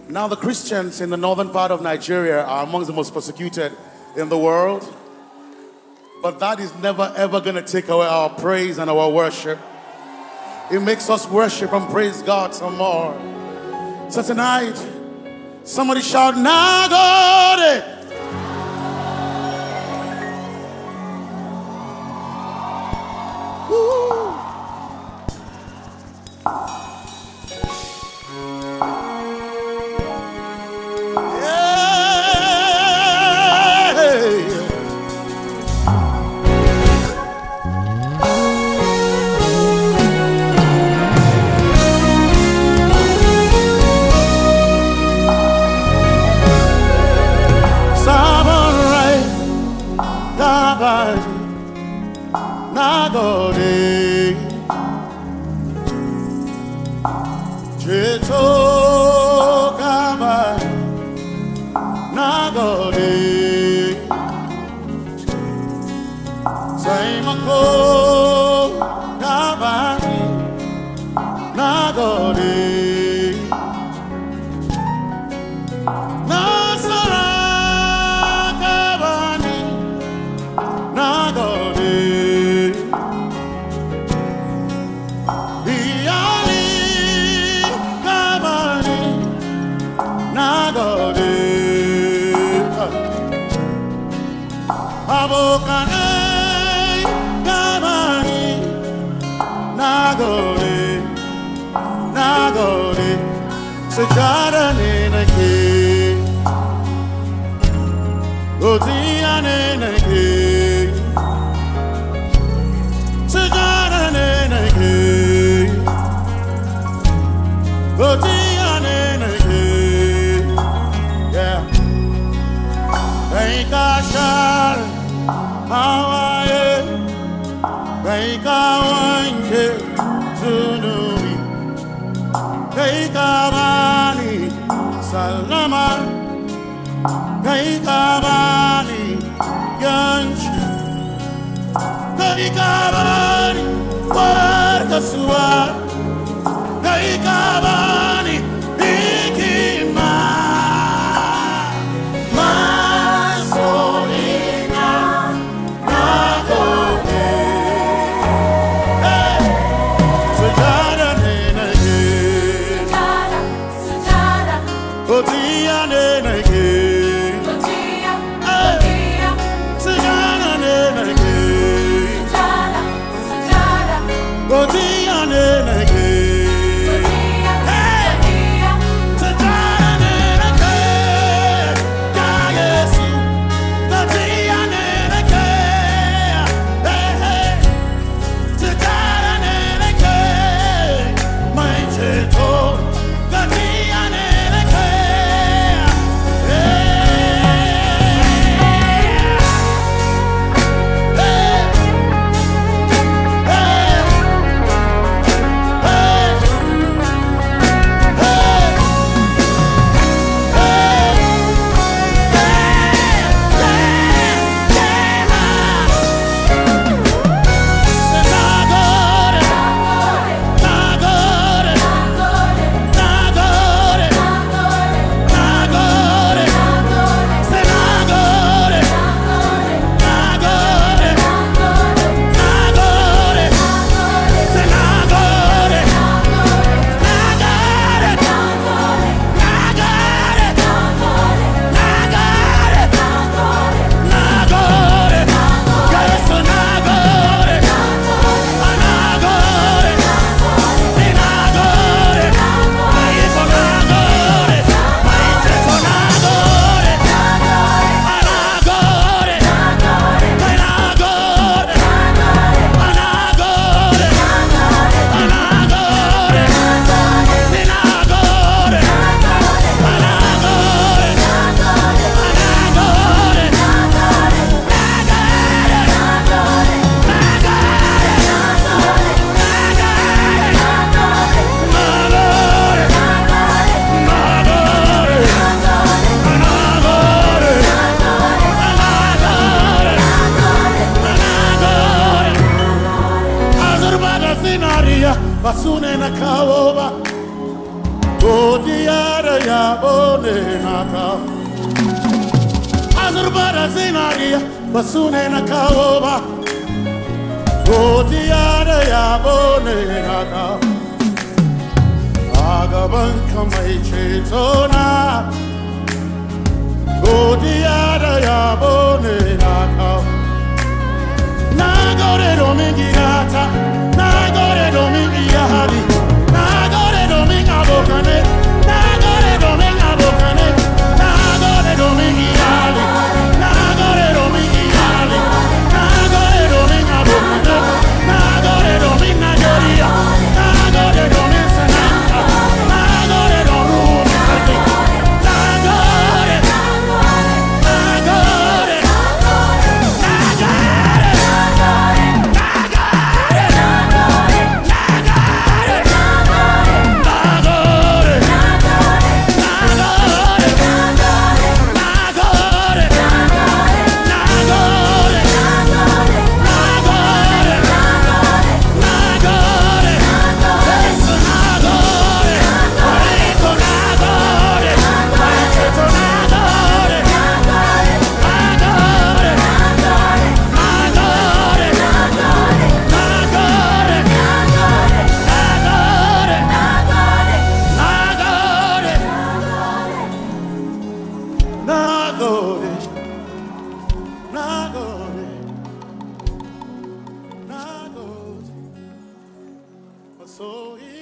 Now the Christians in the northern part of Nigeria are amongst the most persecuted in the world. But that is never ever going to take away our praise and our worship. It makes us worship and praise God some more. So tonight, somebody shout, Nagode! Nagode Jeto Gaba Nagode Saimako Gabani Nagode Nasara Gabani Nagode Abokane Gamani Nagode Nagode Sejada Nenake Otia Nenake Sejada Nenake Otia Nenake Yeah Thank God Hawaii, take a wanke to know me. Take a bani, salama. Take a bani, yanchi. Take a bani, warkasua. Take a bani, ikima. Basune na kaoba, odiara ya bone naka. Azurbara zinaria basune nakaoba. Godiada ya bone naka. Agaban kamai chetona. Godiada ya bone naka. Nagore domingirata. Nagore domingiyahali. Nagore domingabokane. Nagore domingabokane. Nagore domingiyali. Nagore domingiyali. Nagore domingabokane. Nagore domingayoria. Nagore dominsananta. Nagore domingabokane. Nagore. Nagore. So